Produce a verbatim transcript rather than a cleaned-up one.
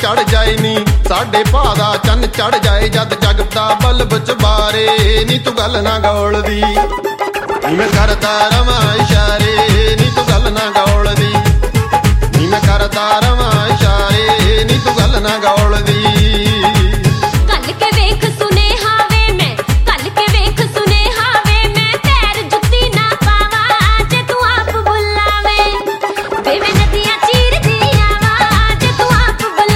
ਚੜ ਜਾਏ ਨੀ, ਸਾਡੇ ਭਾ ਦਾ ਚੰਨ ਚੜ ਜਾਏ ਜਦ ਜਗਦਾ ਬਲਬ ਚਬਾਰੇ। ਨੀ ਤੂੰ ਗੱਲ ਨਾ ਗੌਲਦੀ, ਨੀ ਮੈਂ ਕਰਦਾ ਰਵਾਂ ਇਸ਼ਾਰੇ, ਨੀ ਤੂੰ ਗੱਲ ਨਾ ਗੌਲਦੀ, ਨੀ ਮੈਂ ਕਰਦਾ ਰਵਾਂ ਇਸ਼ਾਰੇ। ਨੀ